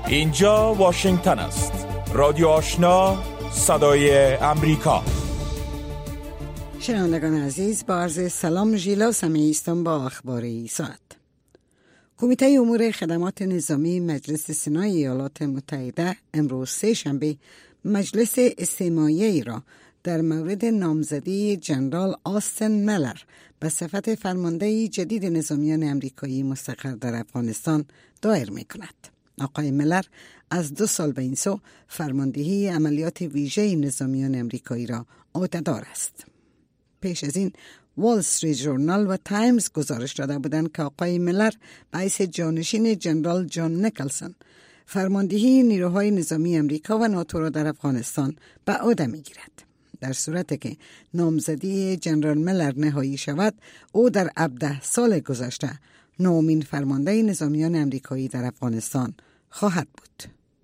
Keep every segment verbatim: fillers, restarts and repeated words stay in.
اینجا واشنگتن است. رادیو آشنا، صدای امریکا. شنوندگان عزیز، با عرض سلام ژیلا سمی هستم با اخبار این ساعت. کمیته امور خدمات نظامی مجلس سنای ایالات متحده امروز سه شنبه مجلس استماعی را در مورد نامزدی جنرال آستن میلر به صفت فرمانده جدید نظامیان امریکایی مستقر در افغانستان دایر می کند. آقای میلر از دو سال به این سو فرماندهی عملیات ویژه نظامیان امریکایی را عهده‌دار است. پیش از این وال استریت ژورنال و تایمز گزارش داده بودند که آقای میلر به حیث جانشین جنرال جان نیکلسون فرماندهی نیروهای نظامی امریکا و ناتو را در افغانستان به عهده می‌گیرد. در صورتی که نامزدی جنرال میلر نهایی شود، او در هفده سال گذشته نومین فرمانده نظامیان امریکایی در افغانستان خواهد بود.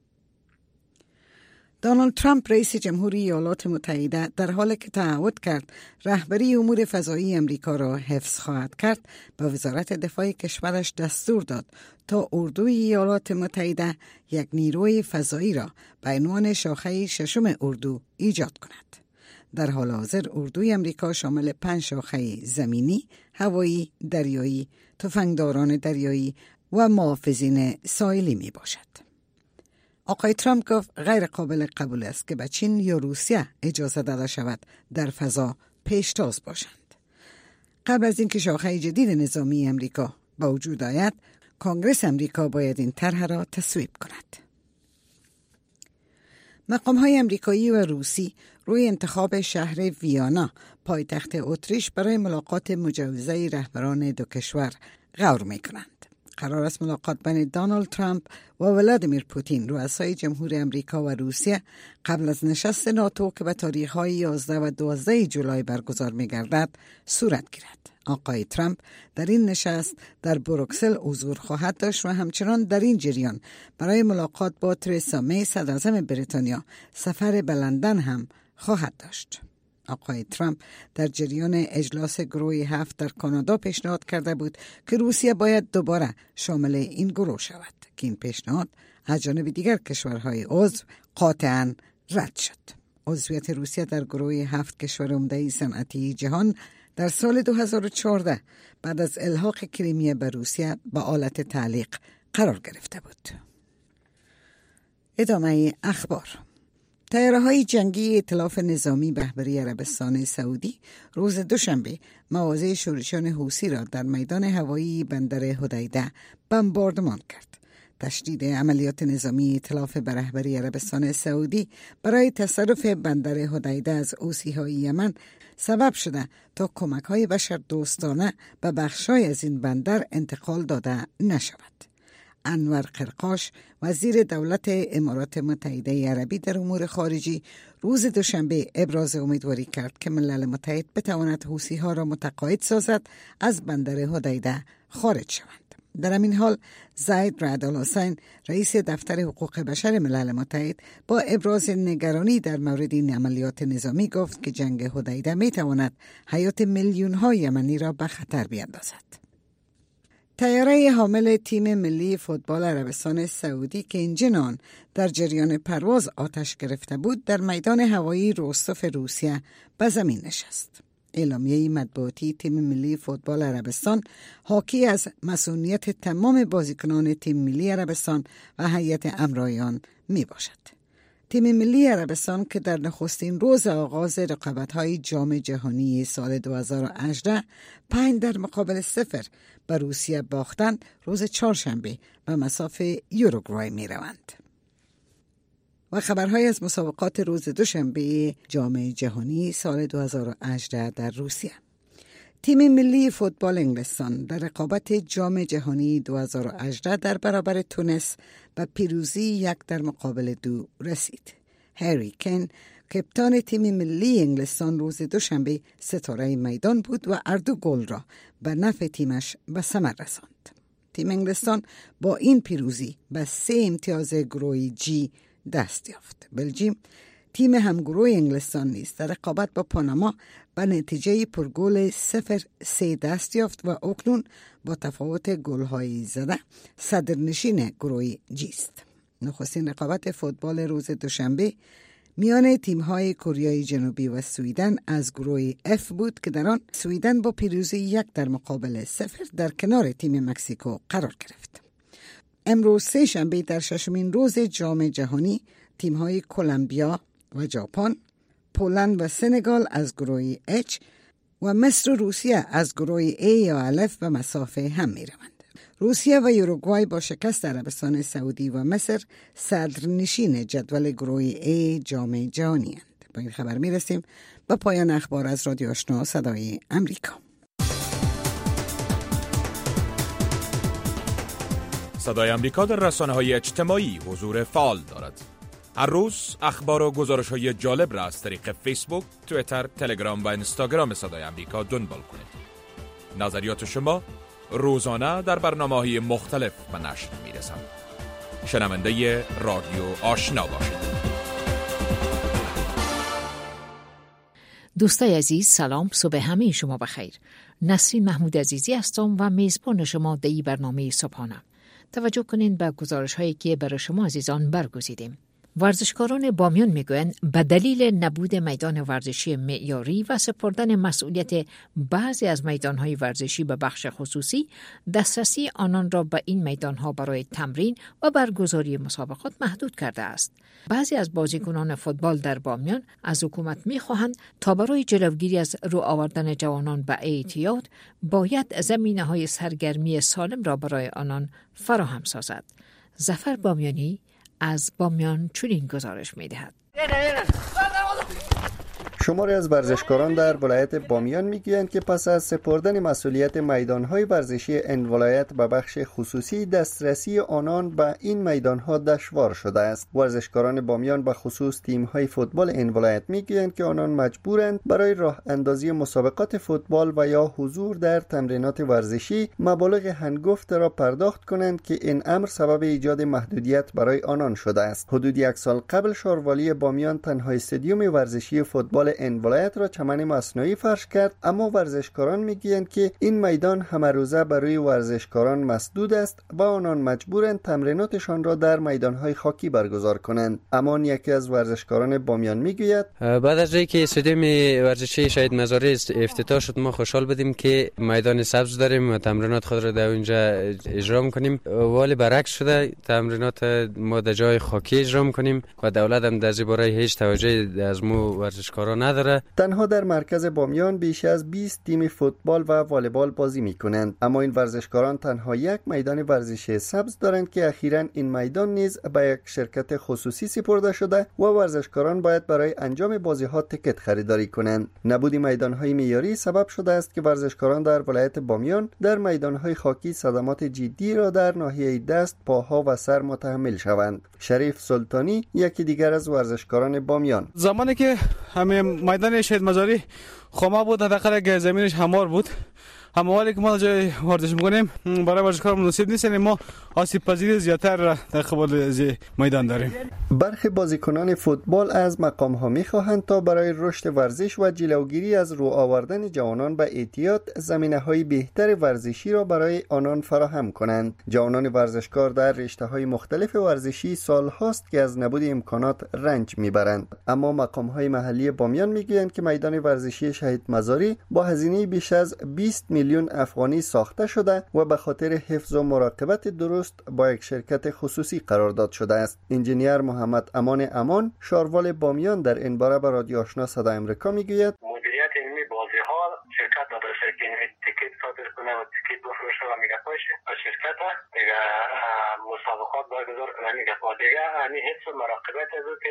دونالد ترامپ رئیس جمهوری ایالات متحده در حالی که تعهد کرد رهبری امور فضایی امریکا را حفظ خواهد کرد، به وزارت دفاع کشورش دستور داد تا اردوی ایالات متحده یک نیروی فضایی را به عنوان شاخه ششم اردو ایجاد کند. در حال حاضر اردوی امریکا شامل پنج شاخه زمینی، هوایی، دریایی، تفنگداران دریایی و محافظین ساحلی می باشد. آقای ترامپ گفت غیر قابل قبول است که به چین یا روسیه اجازه داده شود در فضا پیشتاز باشند. قبل از اینکه شاخه جدید نظامی امریکا به وجود آید، کنگره امریکا باید این طرح را تصویب کند. مقام‌های امریکایی و روسی روی انتخاب شهر ویانا پایتخت اتریش برای ملاقات مجوزه رهبران دو کشور غور می‌کنند. قرار است ملاقات بین دونالد ترامپ و ولادیمیر پوتین رؤسای جمهور امریکا و روسیه قبل از نشست ناتو که به تاریخ‌های یازده و دوازده جولای برگزار می‌گردد صورت گیرد. آقای ترامپ در این نشست در بروکسل حضور خواهد داشت و همچنان در این جریان برای ملاقات با ترزا می صدراعظم بریتانیا سفر به لندن هم خواهد داشت. آقای ترامپ در جریان اجلاس گروه هفت در کانادا پیشنهاد کرده بود که روسیه باید دوباره شامل این گروه شود که این پیشنهاد از جانب دیگر کشورهای عضو قاطعاً رد شد. عضویت روسیه در گروه هفت کشور عمده صنعتی جهان در سال دو هزار و چهارده بعد از الحاق کریمیه به روسیه به حالت تعلیق قرار گرفته بود. ادامه اخبار. طیاره‌های جنگی ائتلاف نظامی رهبری عربستان سعودی روز دوشنبه مواضع شورشیان حوثی را در میدان هوایی بندر حدیده بمباردمان کرد. تشدید عملیات نظامی ائتلاف به رهبری عربستان سعودی برای تصرف بندر حدیده از حوثی‌های یمن سبب شده تا کمک‌های بشردوستانه به بخش‌های از این بندر انتقال داده نشود. انور قرقاش وزیر دولت امارات متحده عربی در امور خارجی روز دوشنبه ابراز امیدواری کرد که ملل متحد بتواند حوثی‌ها را متقاعد سازد از بندر حدیده خارج شوند. در همین حال زید رعد الحسین رئیس دفتر حقوق بشر ملل متحد با ابراز نگرانی در مورد این عملیات نظامی گفت که جنگ حدیده می تواند حیات میلیون های یمنی را به خطر بیاندازد. طیاره حامل تیم ملی فوتبال عربستان سعودی که انجین آن در جریان پرواز آتش گرفته بود در میدان هوایی روستوف روسیه به زمین نشست. اعلامیه مطبوعاتی تیم ملی فوتبال عربستان حاکی از مسئولیت تمام بازیکنان تیم ملی عربستان و هیئت امرایان می باشد. تیم ملی عربستان که در نخستین روز آغاز رقابت‌های جام جهانی سال دو هزار و هجده پنج در مقابل صفر به روسیه باختند، روز چهارشنبه به مصاف یوروگوای می روند. و خبرهای از مسابقات روز دوشنبه جام جهانی سال دو هزار و هجده در روسیه. تیم ملی فوتبال انگلستان در رقابت جام جهانی دو هزار و هجده در برابر تونس به پیروزی یک در مقابل دو رسید. هری کین کپتان تیم ملی انگلستان روز دوشنبه ستاره میدان بود و هر دو گل را به نفع تیمش به ثمر رساند. تیم انگلستان با این پیروزی به سه امتیاز گروه جی دست یافت. بلژیم تیم همگروه انگلستان نیز در رقابت با پاناما به نتیجه پرگل صفر سه دست یافت و اکنون با تفاوت گل‌های زده صدرنشین گروه جی است. نخستین رقابت فوتبال روز دوشنبه میان تیم‌های کره جنوبی و سوئیدن از گروه اف بود که در آن سوئیدن با پیروزی یک در مقابل صفر در کنار تیم مکزیکو قرار گرفت. امروز سه شنبه در ششمین روز جام جهانی تیم‌های کلمبیا و ژاپن، پولند و سنگال از گروه اچ و مصر و روسیه از گروه ای یا الف به مسافه هم می‌روند. روسیه و یوروگوای با شکست عربستان سعودی و مصر صدرنشین جدول گروه ای جام جهانی اند. با این خبر میرسیم به پایان اخبار از رادیو آشنا صدای امریکا. صدای امریکا در رسانه‌های اجتماعی حضور فعال دارد. هر روز اخبار و گزارش‌های جالب را از طریق فیسبوک، توییتر، تلگرام و اینستاگرام صدای امریکا دنبال کنید. نظریات شما روزانه در برنامه‌های مختلف به نشر می‌رسند. شنونده رادیو آشنا باشید. دوستای عزیز، سلام، صبح همه شما بخیر. نسرین محمود عزیزی هستم و میزبان شما در این برنامه صبحانه. توجه کنین به گزارش‌هایی که برای شما عزیزان برگزیدیم. ورزشکاران بامیان میگویند به دلیل نبود میدان ورزشی معیاری و سپردن مسئولیت بعضی از میدانهای ورزشی به بخش خصوصی، دسترسی آنان را به این میدانها برای تمرین و برگزاری مسابقات محدود کرده است. بعضی از بازیکنان فوتبال در بامیان از حکومت میخواهند تا برای جلوگیری از رو آوردن جوانان به اعتیاد باید زمینه‌های سرگرمی سالم را برای آنان فراهم سازد. ظفر بامیانی از بامیان چنین گزارش می‌دهد. شماری از ورزشکاران در ولایت بامیان میگویند که پس از سپردن مسئولیت میدانهای ورزشی این ولایت به بخش خصوصی، دسترسی آنان به این میدانها دشوار شده است. ورزشکاران بامیان به خصوص تیم‌های فوتبال این ولایت میگویند که آنان مجبورند برای راه اندازی مسابقات فوتبال و یا حضور در تمرینات ورزشی مبالغ هنگفت را پرداخت کنند که این امر سبب ایجاد محدودیت برای آنان شده است. حدود یک سال قبل شاروالی بامیان تنها استادیوم ورزشی فوتبال این ولایت را چمن مصنوعی فرش کرد، اما ورزشکاران میگویند که این میدان همه روزه برای ورزشکاران مسدود است و آنان مجبورند تمریناتشان را در میدانهای خاکی برگزار کنند. اما یکی از ورزشکاران بامیان میگوید بعد از اینکه استادیوم ورزشی شهید مزاری افتتاح شد، ما خوشحال بودیم که میدان سبز داریم و تمرینات خود را در اونجا اجرا می‌کنیم، ولی برعکس شده، تمرینات ما در جای خاکی اجرا می‌کنیم و دولت هم در این باره هیچ توجهی از ما ورزشکاران نداره. تنها در مرکز بامیان بیش از بیست تیم فوتبال و والیبال بازی میکنند، اما این ورزشکاران تنها یک میدان ورزشی سبز دارند که اخیراً این میدان نیز به یک شرکت خصوصی سپرده شده و ورزشکاران باید برای انجام بازی ها تکت خریداری کنند. نبود میدان های معیاری سبب شده است که ورزشکاران در ولایت بامیان در میدان های خاکی صدمات جدی را در ناحیه دست، پاها و سر متحمل شوند. شریف سلطانی یکی دیگر از ورزشکاران بامیان: زمانی که همه میدان شهید مزاری خامه بود، حداقل اگه زمینش هموار بود، هموالی که ما جای ورزش میکنیم برای ورزشکار مناسب نیست، یعنی ما آسیب پذیری زیادتر در قبال میدان داریم. برخی بازیکنان فوتبال از مقام ها میخواهند تا برای رشد ورزش و جلوگیری از رو آوردن جوانان به اعتیاد زمینه های بهتر ورزشی را برای آنان فراهم کنند. جوانان ورزشکار در رشته های مختلف ورزشی سال هاست که از نبود امکانات رنج میبرند، اما مقام های محلی بامیان میگویند که میدان ورزشی شهید مزاری با هزینه بیش از بیست میلیون افغانی ساخته شده و به خاطر حفظ و مراقبت درست با یک شرکت خصوصی قرارداد شده است. انجینیر محمد امان امان، شاروال بامیان، در این باره به رادیو آشنا صدای امریکا میگوید مدیریت علمی بازی ها شرکت نداشته که تیکت صادر کنه و تیکت بفروشه و میگه باشه و شرکت دیگه مسابقات برگزار کنه میگه با دیگه همین حفظ و مراقبت از که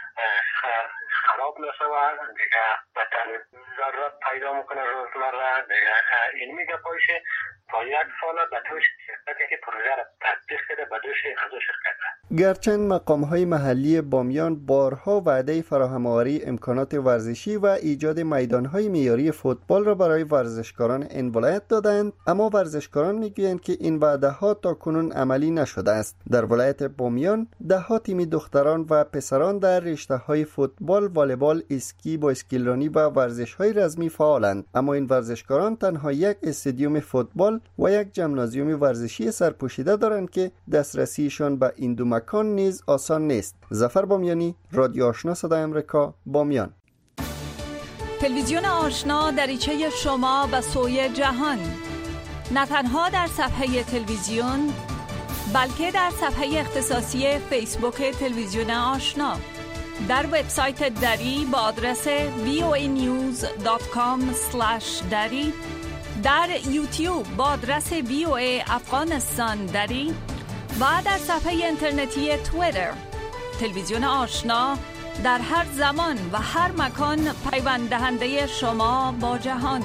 خراب نشه و دیگه بطن ضرورت پیدا میکنه روزمره دیگه این میگه باشه تا یک سال به دوش شرکتی که پروژه را تطبیق کرده به دوش از دو شرکت. گرچند مقام‌های محلی بامیان بارها وعده فراهم‌آوری امکانات ورزشی و ایجاد میدان‌های معیاری فوتبال را برای ورزشکاران این ولایت دادند، اما ورزشکاران میگویند که این وعده‌ها تاکنون عملی نشده است. در ولایت بامیان ده‌ها تیم دختران و پسران در رشته‌های فوتبال، والیبال، اسکی، بایسکلرانی و ورزش‌های رزمی فعالند، اما این ورزشکاران تنها یک استادیوم فوتبال و یک ژیمنازیوم ورزشی سرپوشیده دارند که دسترسیشان به این دو مکان کودکان نیز آسان نیست. ظفر بامیانی، رادیو آشنا صدای امریکا، بامیان. تلویزیون آشنا دریچه شما به سوی جهان، نه تنها در صفحه تلویزیون بلکه در صفحه اختصاصی فیسبوک تلویزیون آشنا، در وبسایت دری با آدرس وی او ای نیوز دات کام اسلش دری، در یوتیوب با آدرس وی او ای افغانستان دری و در صفحه اینترنتی توییتر. تلویزیون آشنا در هر زمان و هر مکان پیوند دهنده شما با جهان.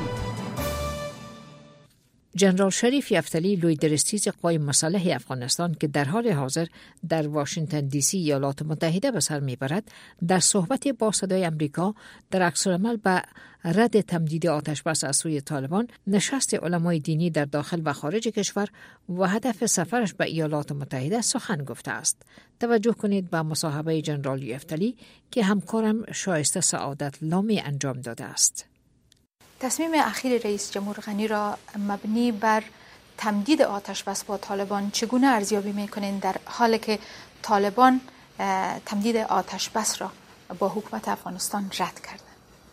جنرال شریف یفتلی لوی درستیز قوای مسلح افغانستان که در حال حاضر در واشنگتن دی سی ایالات متحده به سر میبرد، در صحبت با صدای امریکا در عکس‌العمل به رد تمدید آتش بس از سوی طالبان، نشست علمای دینی در داخل و خارج کشور و هدف سفرش به ایالات متحده سخن گفته است. توجه کنید به مصاحبه جنرال یفتلی که همکارم شایسته سعادت لامی انجام داده است. تصمیم اخیر رئیس جمهور غنی را مبنی بر تمدید آتش بس با طالبان چگونه ارزیابی میکنین در حالی که طالبان تمدید آتش بس را با حکومت افغانستان رد کردند؟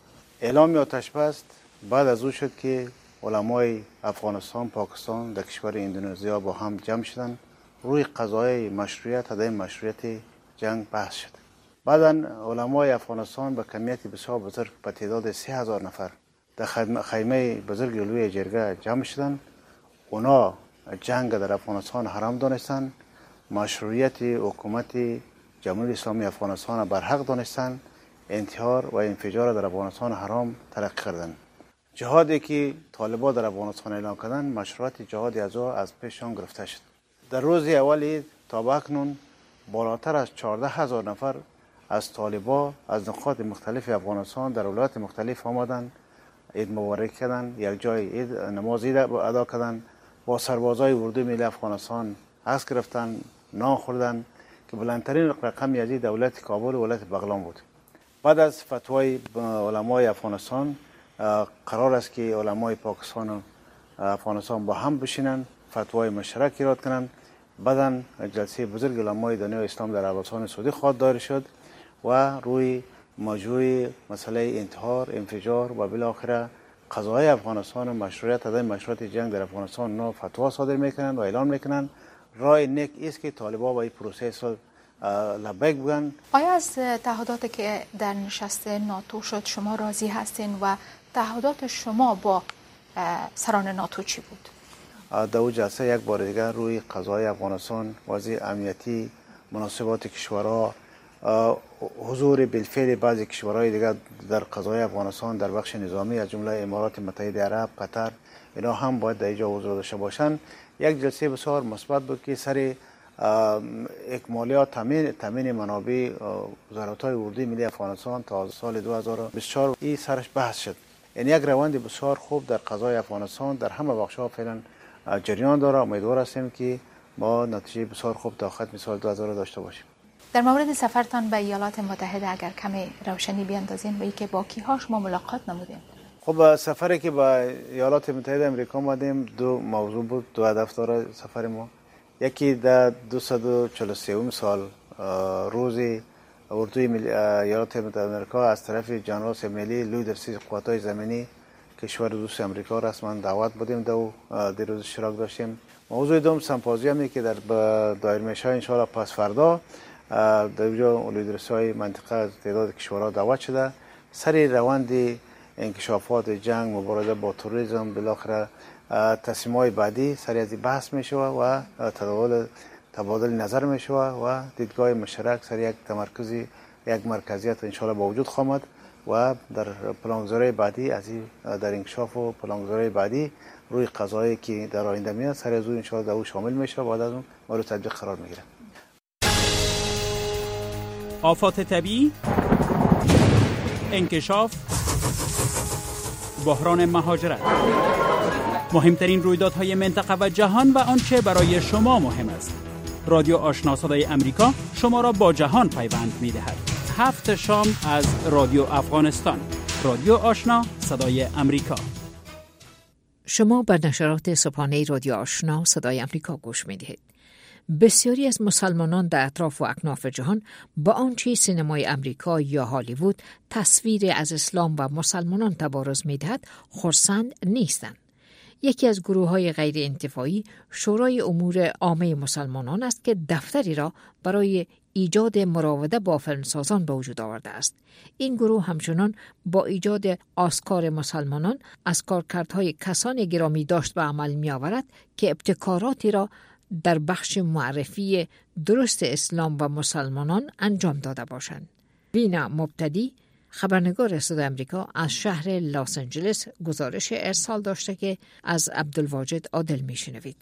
اعلام آتش بس بعد از او شد که علمای افغانستان، پاکستان در کشور اندونزیا با هم جمع شدند، روی قضایای مشروعیت عدم مشروعیت جنگ بحث شد. بعدا علمای افغانستان به کمیت بسیار بزرگ به تعداد سه هزار نفر در خیمه بزرگ لوی جرگه جمع شدند. اونا جنگ در افغانستان حرام دانستند، مشروعیت حکومت جمهوری اسلامی افغانستان برحق دانستند، انتحار و انفجار در افغانستان حرام تلقی کردند. جهادی که طالبان در افغانستان اعلان کردند، مشروعیت جهادی از او از پیشان گرفته شد. در روز اول تا به اکنون بالاتر از چهارده هزار نفر از طالبان از نقاط مختلف افغانستان در ولایات مختلف آمدند، عید مبارک کردن، یک جای عید نماز عید ادا کردن، با سربازای اردوی ملی افغانستان عکس گرفتن، نان خوردن که بلندترین رقم از دولت کابل و ولایت بغلان بود. بعد از فتوای علمای افغانستان قرار است که علمای پاکستان و افغانستان با هم بشینن، فتوای مشترک ایراد کنند. بعداً جلسه بزرگ علمای دنیای اسلام در عربستان سعودی خواهد دایر شد و روی موضوع مسئله انتحار، انفجار و بالاخره قضای افغانستان و مشروعیت عدم مشروعیت جنگ در افغانستان نو فتوا صادر میکنند و اعلام میکنند. راه نیک است که طالبان با این پروسه لبیک بگن. آیا از تعهداتی که در نشست ناتو شد شما راضی هستین و تعهدات شما با سران ناتو چی بود؟ در او جلسه یک بار دیگر روی قضای افغانستان، وضع امنیتی، مناسبات کشورها، حضور بالفعل بعضی کشورهای دیگر در قضای افغانستان در بخش نظامی از جمله امارات متحده عرب، قطر، اینا هم باید در اینجا حضور داشته باشند. یک جلسه بسیار مثبت بود که سر اکمالیات تامین تامین منابع وزارت‌های اردوی ملی افغانستان تا سال دو هزار و بیست و چهار این سرش بحث شد. یعنی یک روند بسیار خوب در قضای افغانستان در همه بخش‌ها فعلا جریان داره. امیدوار هستیم که ما نتیجه بسیار خوب تا ختم سال دو هزار داشته باشیم. در مورد سفرتان به ایالات متحده اگر کمی روشنی بیاندازین و اینکه با کی‌ها شما ملاقات نمودین؟ خب سفری که به ایالات متحده آمریکا آمدیم دو موضوع بود، دو هدف داره سفر ما. یکی در دویست و چهل و سه سال روز اردوی ایالات متحده آمریکا از طرف جنرال ملی لوی درستیز قوات‌های زمینی کشور دوست آمریکا رسما دعوت بودیم دو در روز اشتراک داشتیم. موضوع دوم سمپوزیومی که در دایر میشه ان شاء الله پس فردا در اونجا لوی درستی‌های منطقه از تعداد کشورها دعوت شده. سر روند انکشافات جنگ، مبارزه با تروریسم، بالاخره تصمیم‌های بعدی سری از بحث میشه و تبادل تبادل نظر میشه و دیدگاه مشترک سر یک تمرکزی یک مرکزیت ان شاء الله با وجود خواهد و در پلانگذاری بعدی از در انکشاف و پلانگذاری بعدی روی قضایی که در آینده میاد سر از اون ان شاء الله در شامل میشه و بعد از اون مورد تطبیق قرار میگیره. آفات طبیعی، انکشاف، بحران مهاجرت، مهمترین رویدادهای منطقه و جهان و آنچه برای شما مهم است. رادیو آشنا صدای امریکا شما را با جهان پیوند می‌دهد. هفت شام از رادیو افغانستان. رادیو آشنا صدای امریکا. شما بر نشرات صبحانه رادیو آشنا صدای امریکا گوش می‌دهید. بسیاری از مسلمانان در اطراف و اکناف جهان با آنچه سینمای امریکا یا هالیوود تصویر از اسلام و مسلمانان تبارز می‌دهد خرسند نیستند. یکی از گروه‌های غیر انتفاعی شورای امور عامه مسلمانان است که دفتری را برای ایجاد مراوده با فیلمسازان به وجود آورده است. این گروه همچنان با ایجاد آسکار مسلمانان از کارکردهای کسانی گرامی داشت به عمل می‌آورد که ابتکاراتی را در بخش معرفی درست اسلام و مسلمانان انجام داده باشند. وینا مبتدی، خبرنگار صدای آمریکا از شهر لس آنجلس، گزارش ارسال داشته که از عبدالواجد عادل میشنوید.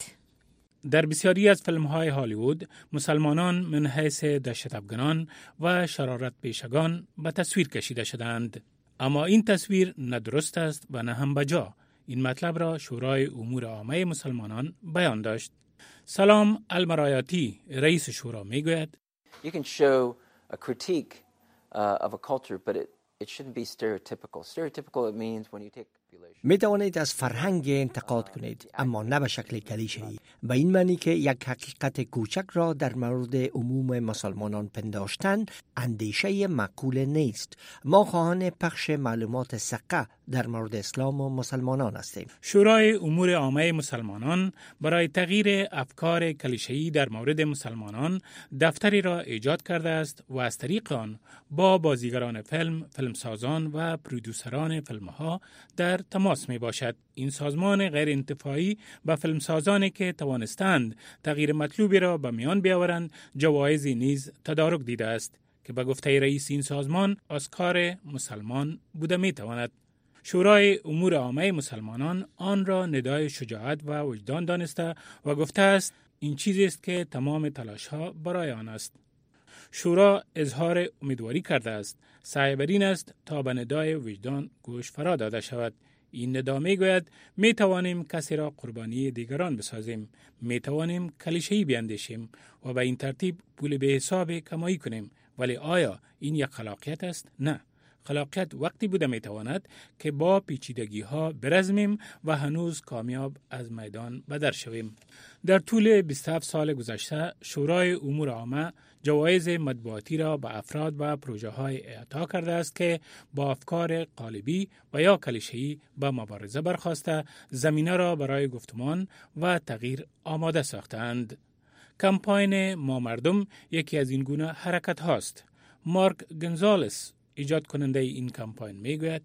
در بسیاری از فیلم‌های هالیوود مسلمانان من حیث دهشت افغانان و شرارت پیشگان به تصویر کشیده شدند، اما این تصویر نه درست است و نه هم بجا. این مطلب را شورای امور عامه مسلمانان بیان داشت. سلام المرایاتی، رئیس شورا، میگوید You can show a critique uh, of a culture, but it it shouldn't be stereotypical. Stereotypical it means when you take می توانید از فرهنگ انتقاد کنید، اما نه به شکل کلیشه‌ای. به این معنی که یک حقیقت کوچک را در مورد عموم مسلمانان پنداشتن اندیشه معقول نیست. ما خواهان پخش معلومات صحیح در مورد اسلام و مسلمانان هستیم. شورای امور عامه مسلمانان برای تغییر افکار کلیشه‌ای در مورد مسلمانان دفتری را ایجاد کرده است و از طریق آن با بازیگران فیلم، فیلمسازان و پرودوسران فیلم‌ها در تماس می باشد. این سازمان غیر انتفاعی به فیلمسازانی که توانستند تغییر مطلوبی را به میان بیاورند جوایزی نیز تدارک دیده است که به گفته رئیس این سازمان اسکار مسلمان بوده می تواند. شورای امور عامه مسلمانان آن را ندای شجاعت و وجدان دانسته و گفته است این چیزی است که تمام تلاش‌ها برای آن است. شورا اظهار امیدواری کرده است سعی بر این است تا به ندای وجدان گوش فرا داده شود. این ندا می گوید می توانیم کسی را قربانی دیگران بسازیم، می توانیم کلیشه‌ای بیندیشیم و به این ترتیب پول به حساب کمایی کنیم، ولی آیا این یک خلاقیت است؟ نه. خلاقیت وقتی بوده می تواند که با پیچیدگی ها برزمیم و هنوز کامیاب از میدان بدر شویم. در طول بیست و هفت سال گذشته شورای امور عامه جوایز مطبوعاتی را به افراد و پروژه های اعطا کرده است که با افکار قالبی و یا کلیشه‌ای به مبارزه برخاسته زمینه را برای گفتمان و تغییر آماده ساختند. کمپاین ما مردم یکی از این گونه حرکت هاست. مارک گنزالس، ایجاد کننده این کمپاین، میگوید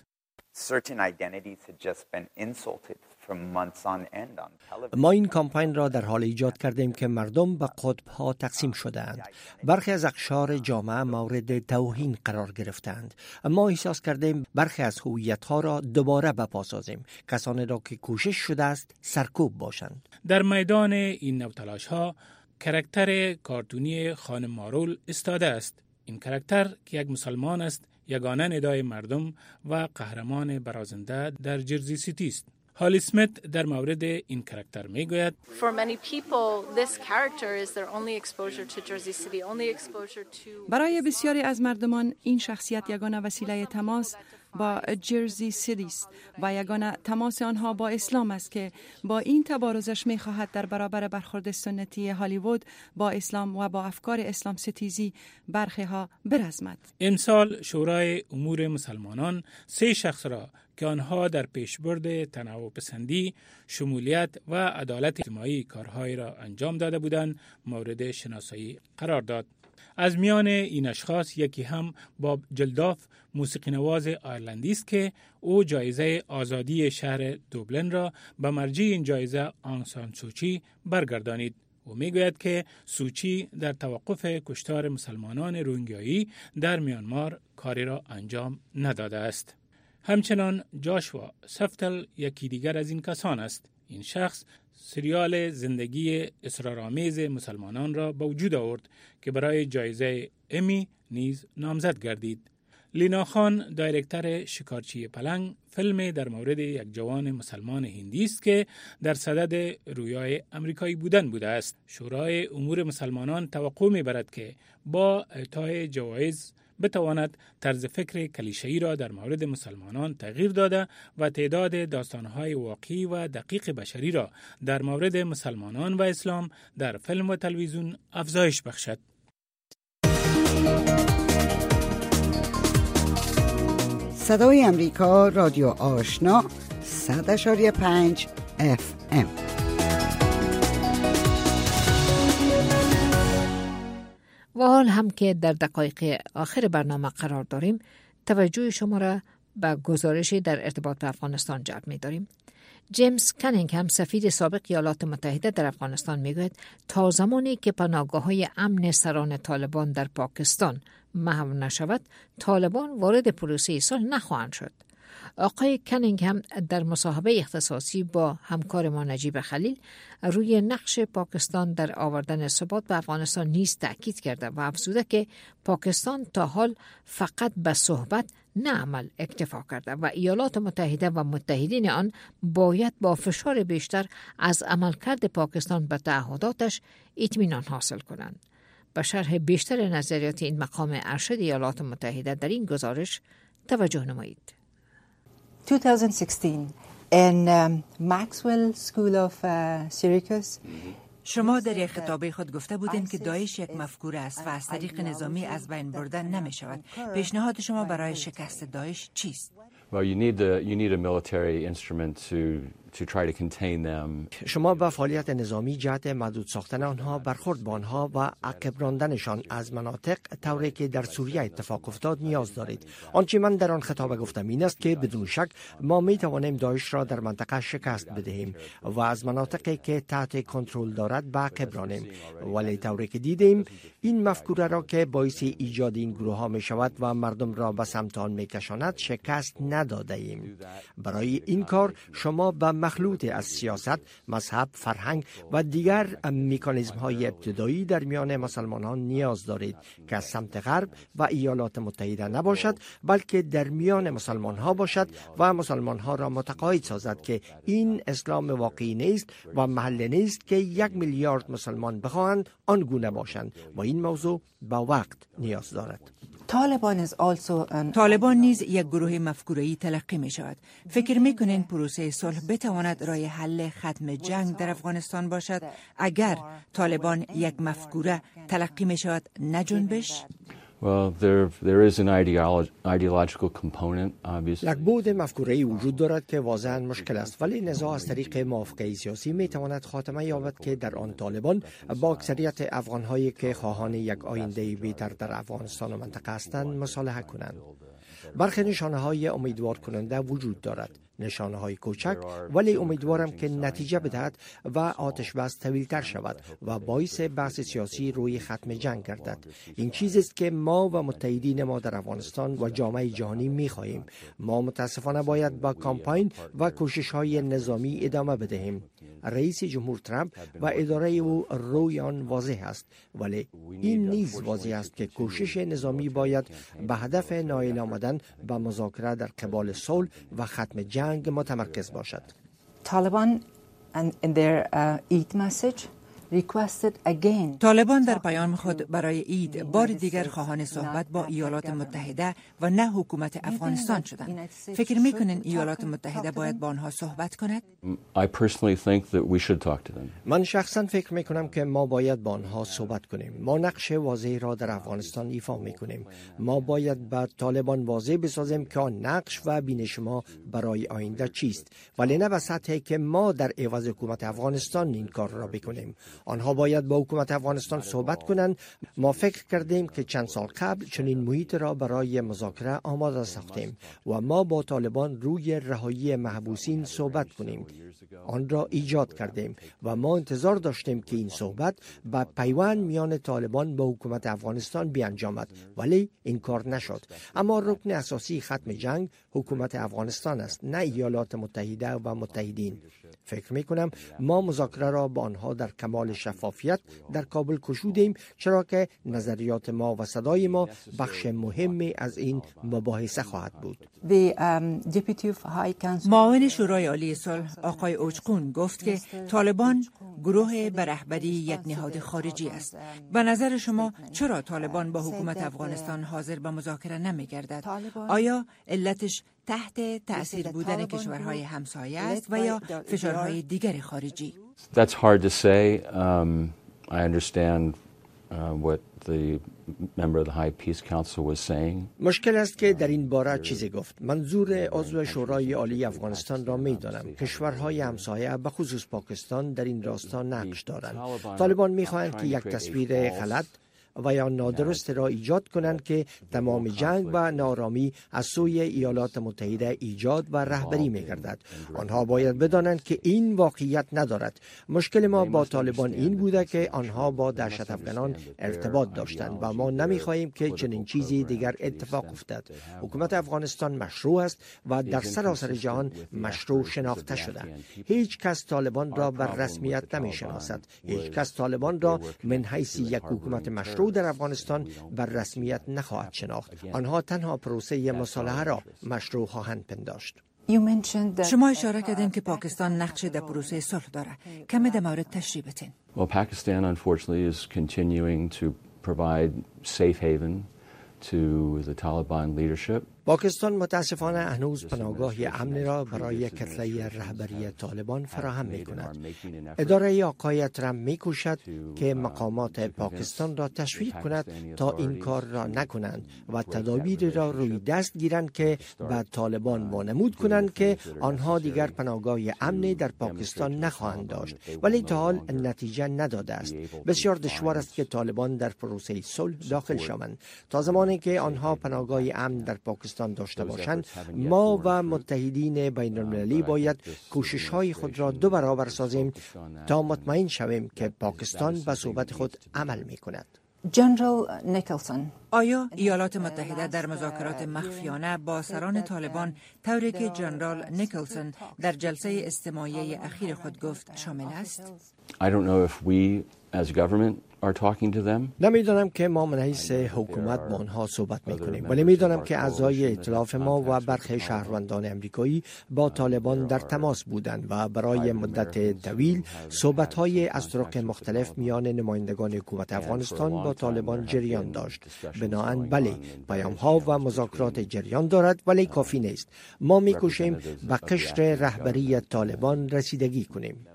Certain identities had just been insulted from months on end on television. ما این کمپاین را در حال ایجاد کردیم که مردم به قطب‌ها تقسیم شدند. برخی از اقشار جامعه مورد توهین قرار گرفتند. ما احساس کردیم برخی از هویت‌ها را دوباره بپا سازیم. کسانی را که کوشش شده است سرکوب باشند. در میدان این نوع تلاش‌ها کاراکتر کارتونی خانم مارول استاده است. این کاراکتر که یک مسلمان است یگانه ندای مردم و قهرمان برازنده در جرزی سیتی است. هالی اسمیت در مورد این کاراکتر میگوید For many people this character is their only exposure to Jersey City, only exposure to برای بسیاری از مردمان این شخصیت یگانه وسیله تماس با جرزی سیتی است و یگانه تماس آنها با اسلام است که با این تبارزش می‌خواهد در برابر برخورد سنتی هالیوود با اسلام و با افکار اسلام ستیزی برخی ها برزمد. امسال شورای امور مسلمانان سه شخص را که آنها در پیشبرد تنوع پسندی، شمولیت و عدالت اجتماعی کارهایی را انجام داده بودند مورد شناسایی قرار داد. از میان این اشخاص یکی هم باب جلداف، موسیقی‌نواز آیرلندی است که او جایزه آزادی شهر دوبلن را به مرجع این جایزه آنگ سان سوچی برگردانید. او میگوید که سوچی در توقف کشتار مسلمانان روهینگیایی در میانمار کاری را انجام نداده است. همچنان جاشوا سفتل یکی دیگر از این کسان است. این شخص سریال زندگی اسرارآمیز مسلمانان را به وجود آورد که برای جایزه امی نیز نامزد گردید. لینا خان، دایرکتور شکارچی پلنگ، فیلم در مورد یک جوان مسلمان هندی است که در صدد رویای امریکایی بودن بوده است. شورای امور مسلمانان توقع می‌برد که با اعطای جوایز بتواند طرز فکر کلیشه‌ای را در مورد مسلمانان تغییر داده و تعداد داستان‌های واقعی و دقیق بشری را در مورد مسلمانان و اسلام در فیلم و تلویزیون افزایش بخشد. صدای امریکا، رادیو آشنا، صد اشاری پنج اف ام. و حال هم که در دقایق آخر برنامه قرار داریم، توجه شما را به گزارشی در ارتباط به افغانستان جلب می داریم. جیمز کانینگهم، سفیر سابق ایالات متحده در افغانستان، میگوید تا زمانی که پناهگاه‌های امن سران طالبان در پاکستان محو نشود، طالبان وارد پروسه صلح نخواهند شد. آقای کانینگهم در مصاحبه اختصاصی با همکار ما نجیب خلیل روی نقش پاکستان در آوردن ثبات به افغانستان نیز تأکید کرده و افزوده که پاکستان تا حال فقط به صحبت نه عمل اکتفا کرده و ایالات متحده و متحدین آن باید با فشار بیشتر از عملکرد پاکستان به تعهداتش اطمینان حاصل کنند. به شرح بیشتر نظریات این مقام ارشد ایالات متحده در این گزارش توجه نمایید. twenty sixteen in um, Maxwell School of uh, Syracuse. شما در یک خطابه خود گفته بودین که داعش یک مفکوره است و از طریق نظامی از بین بردن نمی شود. پیشنهاد شما برای شکست داعش چیست؟ Well, you need the you need a military instrument to to try to contain them. شما با فعالیت نظامی جهت محدود ساختن آنها، برخورد با آنها و عقب راندنشان از مناطق طوری که در سوریه اتفاق افتاد نیاز دارید. آنچه من در آن خطاب گفتم این است که بدون شک ما می توانیم داعش را در منطقه شکست بدهیم و از مناطقی که تحت کنترل دارد به عقب رانیم. ولی طوری که دیدیم این مفکوره را که باعث ایجاد این گروه ها می شود و مردم را به سمت آن می کشاند شکست نداده ایم. برای این کار شما به مخلوط از سیاست، مذهب، فرهنگ و دیگر مکانیزم های ابتدایی در میان مسلمانان نیاز دارید که از سمت غرب و ایالات متحده نباشد، بلکه در میان مسلمان ها باشد و مسلمان ها را متقاعد سازد که این اسلام واقعی نیست و محل نیست که یک میلیارد مسلمان بخواهند آن گونه باشند و این موضوع با وقت نیاز دارد. طالبان نیز یک گروه مفکوره‌ای تلقی می شود. فکر می کنین پروسه صلح بتواند راه حل ختم جنگ در افغانستان باشد اگر طالبان یک مفکوره تلقی می شود نه جنبش؟ Well, there there is an ideolo- ideological component, obviously. یک بعد مفکوره‌ای وجود دارد که واضحاً مشکل است، ولی نزاع از طریق موافقه سیاسی می تواند خاتمه یابد که در آن طالبان با اکثریت افغان‌هایی که خواهان یک آینده بهتر در افغانستان و منطقه هستند مصالحه کنند. برخی نشانه‌های امیدوار کننده وجود دارد، نشانه‌های کوچک، ولی امیدوارم که نتیجه بدهد و آتش بس طویل‌تر شود و باعث بحث سیاسی روی ختم جنگ گردد. این چیزی است که ما و متحدین ما در افغانستان و جامعه جهانی می‌خواهیم. ما متاسفانه باید با کامپاین و کوشش‌های نظامی ادامه بدهیم. رئیس جمهور ترامپ و اداره او روی آن واضح است، ولی این نیز واضح است که کوشش نظامی باید به هدف نائل آمدن به مذاکره در قبال صلح و ختم جنگ متمرکز باشد. طالبان in their uh, Eid message requested again. طالبان در پیام خود برای اید بار دیگر خواهان صحبت با ایالات متحده و نه حکومت افغانستان شدند. فکر میکنین ایالات متحده باید با آنها صحبت کند؟ I personally think that we should talk to them. من شخصا فکر میکنم که ما باید با آنها صحبت کنیم. ما نقش واضحی را در افغانستان ایفا میکنیم. ما باید به طالبان واضح بسازیم که آن نقش و بینش ما برای آینده چیست، ولی نه به سطحی که ما در عوض حکومت افغانستان این کار را بکنیم. آنها باید با حکومت افغانستان صحبت کنند. ما فکر کردیم که چند سال قبل چنین محیط را برای مذاکره آماده ساختیم و ما با طالبان روی رهایی محبوسین صحبت کنیم. آن را ایجاد کردیم و ما انتظار داشتیم که این صحبت با پیوند میان طالبان با حکومت افغانستان بیانجامد، ولی این کار نشد. اما رکن اساسی ختم جنگ حکومت افغانستان است، نه ایالات متحده و متحدین. فکر می کنم ما مذاکره را با آنها در کمال حال شفافیت در کابل گشودیم، چرا که نظریات ما و صدای ما بخش مهمی از این مباحثه خواهد بود. معاون شورای عالی صلح آقای اوچقون گفت که طالبان گروه به رهبری یک نهاد خارجی است. به نظر شما چرا طالبان با حکومت افغانستان حاضر به مذاکره نمی‌گردد؟ آیا علتش تحت تأثیر بودن کشورهای همسایه است و یا فشارهای دیگر خارجی؟ That's hard to say. Um, I understand uh, what the member of the High Peace Council was saying. مشکل است که در این باره چیزی گفت. منظور عضو شورای عالی افغانستان را می‌دانم. کشورهای همسایه به خصوص پاکستان در این راستا نقش دارند. طالبان می‌خواهند که یک تصویر غلط و یا نادرست را ایجاد کنند که تمام جنگ و نارامی از سوی ایالات متحده ایجاد و رهبری می‌گردد. آنها باید بدانند که این واقعیت ندارد. مشکل ما با طالبان این بوده که آنها با دهشت افغانان ارتباط داشتند و ما نمی‌خواهیم که چنین چیزی دیگر اتفاق افتد. حکومت افغانستان مشروع است و در سراسر جهان مشروع شناخته شده. هیچ کس طالبان را بر رسمیت نمی‌شناسد. هیچ کس طالبان را من حیث یک حکومت مشروع در افغانستان بر رسمیت نخواهد شناخت. آنها تنها پروسه مصالحه را مشروع خواهند پنداشت. شما اشاره کردین که پاکستان نقش در پروسه صلح داره. کمی در مورد تشریح بدین. Well, Pakistan unfortunately is continuing to provide safe haven to the Taliban leadership. پاکستان متاسفانه هنوز پناهگاه امن را برای کتله رهبری طالبان فراهم می کند. اداره آقای ترامپ می کوشد که مقامات پاکستان را تشویق کند تا این کار را نکنند و تدابیر را روی دست گیرند که به طالبان وانمود کنند که آنها دیگر پناهگاه امن در پاکستان نخواهند داشت، ولی تا حال نتیجه نداده است. بسیار دشوار است که طالبان در پروسه صلح داخل شوند. تا زمانی که آنها پناهگاه امن در پاکستان داشته باشند، ما و متحدین بین المللی باید کوشش های خود را دو برابر سازیم تا مطمئن شویم که پاکستان به صحبت خود عمل می کند. جنرال نیکلسون: آیا ایالات متحده در مذاکرات مخفیانه با سران طالبان طوری که جنرال نیکلسون در جلسه استماعی اخیر خود گفت شامل است؟ I don't know if we as government are talking to them. نمیدانم که ما من حیث حکومت با آنها صحبت میکنیم، ولی میدانم که اعضای ائتلاف ما و برخی شهروندان امریکایی با طالبان در تماس بودند و برای مدت طویل صحبت‌های از طرق مختلف میان نمایندگان حکومت افغانستان با طالبان جریان داشت. بنابراین بله، پیام‌ها و مذاکرات جریان دارد، ولی کافی نیست. ما میکوشیم به قشر رهبری طالبان رسیدگی کنیم.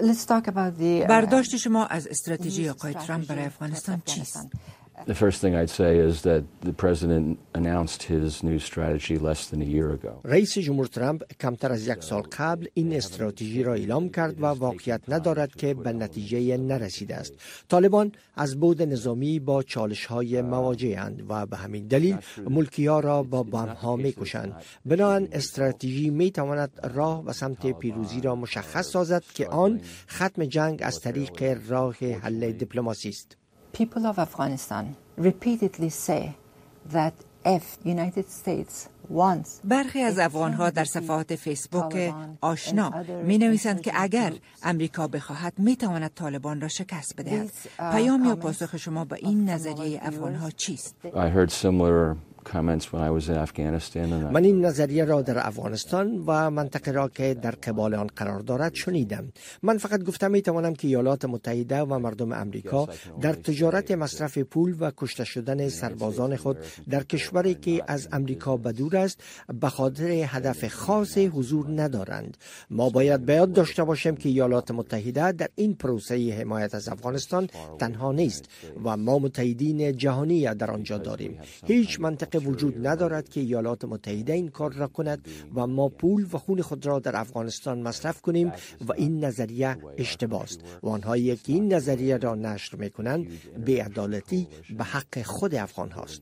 برداشت شما از استراتژی آقای ترامپ برای افغانستان چیست؟ The first thing I'd say is that the president announced his new strategy less than a year ago. رئیس جمهور ترامپ کمتر از یک سال قبل این استراتژی را اعلام کرد و واقعیت ندارد که به نتیجه نرسیده است. طالبان از بعد نظامی با چالش‌های مواجه‌اند و به همین دلیل ملکی‌ها را با بمب‌ها می‌کشند. بنابراین استراتژی می‌تواند راه و سمت پیروزی را مشخص سازد که آن ختم جنگ از طریق راه حل دیپلماسی است. People of Afghanistan repeatedly say that if United States wants. برخی از افغان‌ها در صفحات فیسبوک آشنا می نویسند که اگر امریکا بخواهد می تواند طالبان را شکست بدهد. پیام یا پاسخ شما به این نظریه افغان‌ها چیست؟ I heard similar comments when I was in Afghanistan and من این نظریه را در افغانستان و منطقه را که در قبال آن قرار دارد شنیدم. من فقط گفتم می توانم که ایالات متحده و مردم امریکا در تجارت مصرف پول و کشته شدن سربازان خود در کشوری که از امریکا بدور است به خاطر هدف خاص حضور ندارند. ما باید به یاد داشته باشیم که ایالات متحده در این پروسه حمایت از افغانستان تنها نیست و ما متحدین جهانی در آنجا داریم. هیچ منطقه وجود ندارد که ایالات متحده این کار را کند و ما پول و خون خود را در افغانستان مصرف کنیم و این نظریه اشتباه است و آنهایی که این نظریه را نشر میکنند بی‌عدالتی به حق خود افغان هاست.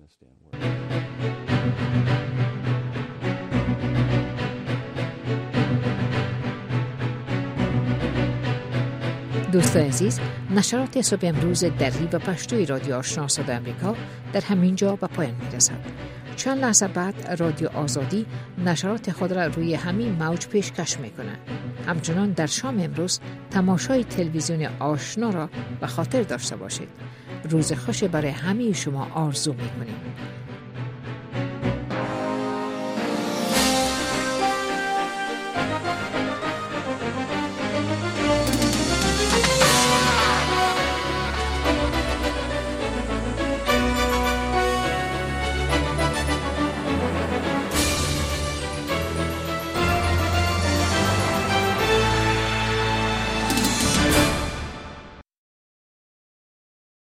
دوستان عزیز، نشرات صبح امروز دری و پشتوی رادیو آشنا صدای آمریکا در همین جا به پایان می‌رسد. چند لحظه بعد رادیو آزادی نشرات خود را روی همین موج پیشکش میکنه. همچنان در شام امروز تماشای تلویزیون آشنا را به خاطر داشته باشید. روز خوش برای همه شما آرزو میکنیم.